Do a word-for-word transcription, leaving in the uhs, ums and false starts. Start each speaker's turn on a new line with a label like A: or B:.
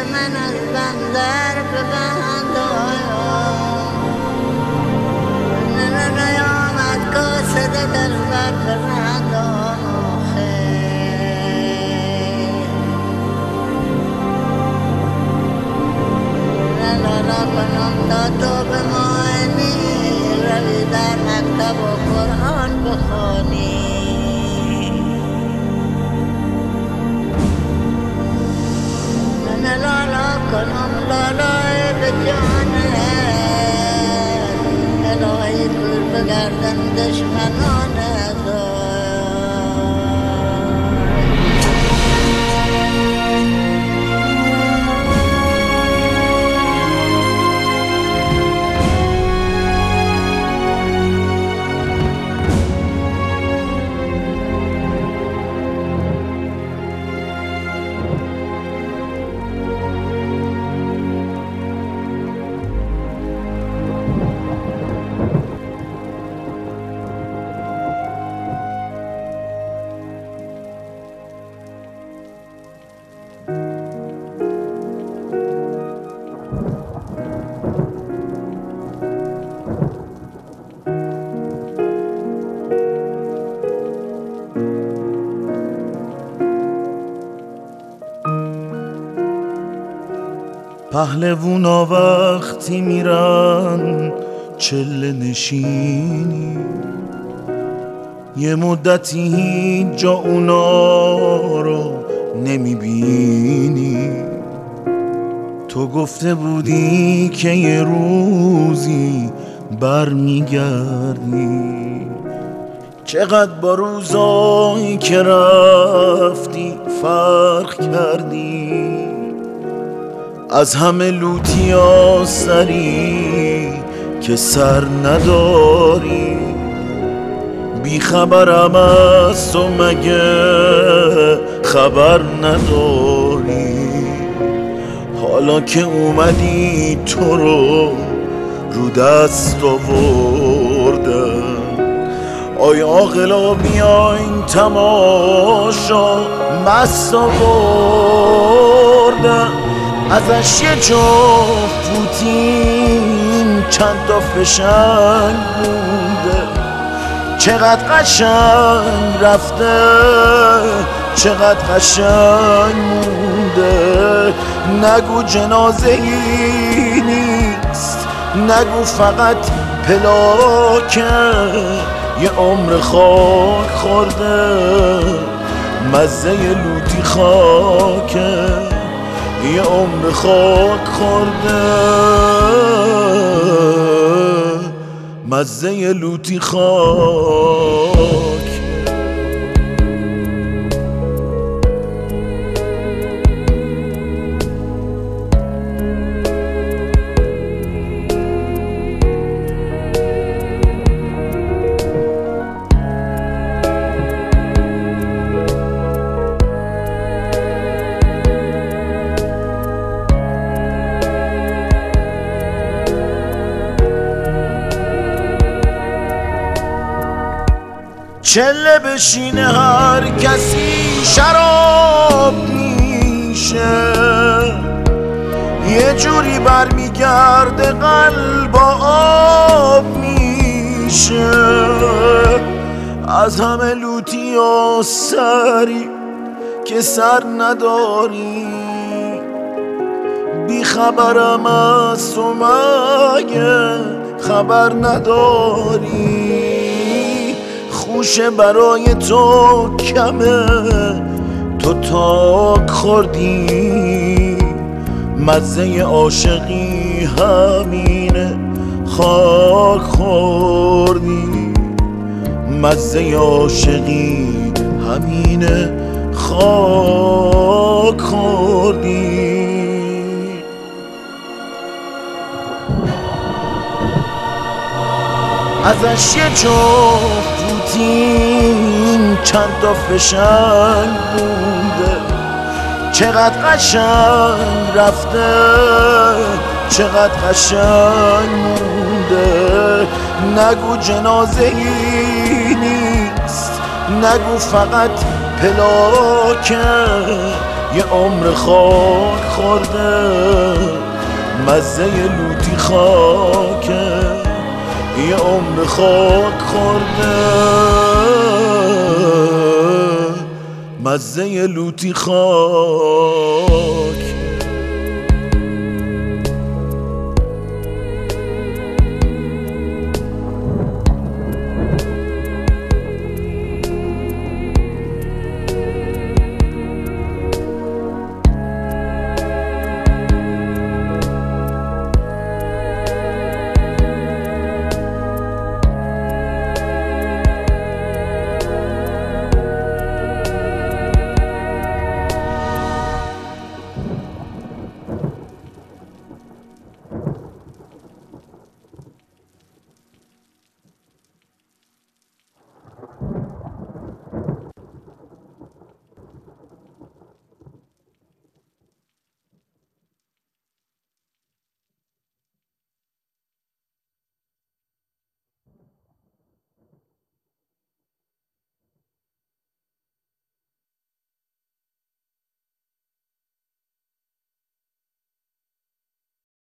A: من از بندر به بندایم نیامد کاسه دل بر بندام لالا کنم تا تو به معنی روی در مکتب و قرآن بخوانی من لالا کنم لالای به جانت الهی دور بگردن دشمنانت
B: پهلوونا وقتی میرن چله نشینی یه مدتی هیچ جا اونا رو نمیبینی تو گفته بودی که یه روزی برمیگردی چقدر با روزایی که رفتی فرق کردی از همه لوتیا سری که سر نداری بی خبرم از تو مگه خبر نداری حالا که اومدی تو رو رو دست آوردن آی عاقلا بیاین تماشا مست آوردن ازش یه جفت پوتین چند تا فشنگ مونده چقدر قشنگ رفته چقدر قشنگ مونده نگو جنازه ای نیست نگو فقط پلاکه یه عمر خاک خورده مزه لوتی خاکه یه عمر خاک خورده مزه لوتی خاک چله بشینه هر کسی شراب میشه یه جوری برمیگرده قلب آب میشه از همه لوتی و سری که سر نداری بی خبرم از تو مگه خبر نداری خوشه برای تو کمه تو تاک خوردی مزه عاشقی همینه خاک خوردی مزه عاشقی همینه خاک خوردی ازش یه جفت پوتین چند تا فشنگ بونده چقدر قشنگ رفته چقدر قشنگ مونده نگو جنازه ای نیست نگو فقط پلاکه یه عمر خاک خورده مزه لوتی خاکه، یه عمر خاک خورده مزه لوتی خاک.